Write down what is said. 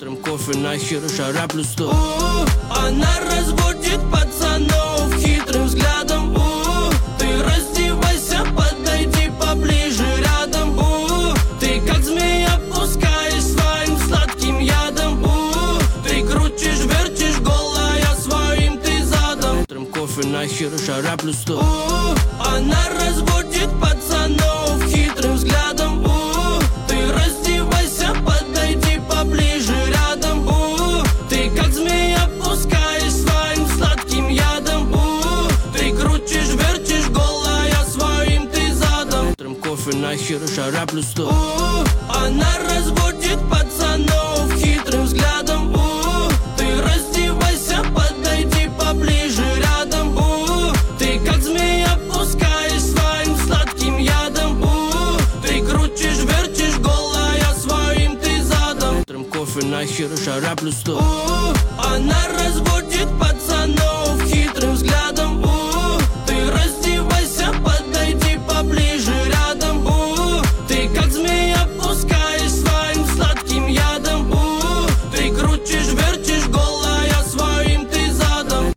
Утром кофе нахер, жара плюс 100. Она разводит пацанов хитрым взглядом. Ты раздевайся, подойди поближе рядом. Ты как змея пускаешь своим сладким ядом. Ты крутишь, вертишь голая своим ты задом. Утром кофе нахер, жара плюс 100. Она разводит пацанов хитрым взглядом. Ты раздевайся, подойди поближе рядом. Ты как змея пускаешь своим сладким ядом. Ты крутишь, вертишь голая своим ты задом. Утром кофе нахер, жара плюс 100. Она разводит пацанов хитрым взглядом. Ты раздевайся, подойди поближе рядом. Ты как змея пускаешь своим сладким ядом. Ты крутишь, вертишь голая своим ты задом. Утром кофе нахер, жара плюс 100. Она разводит пацанов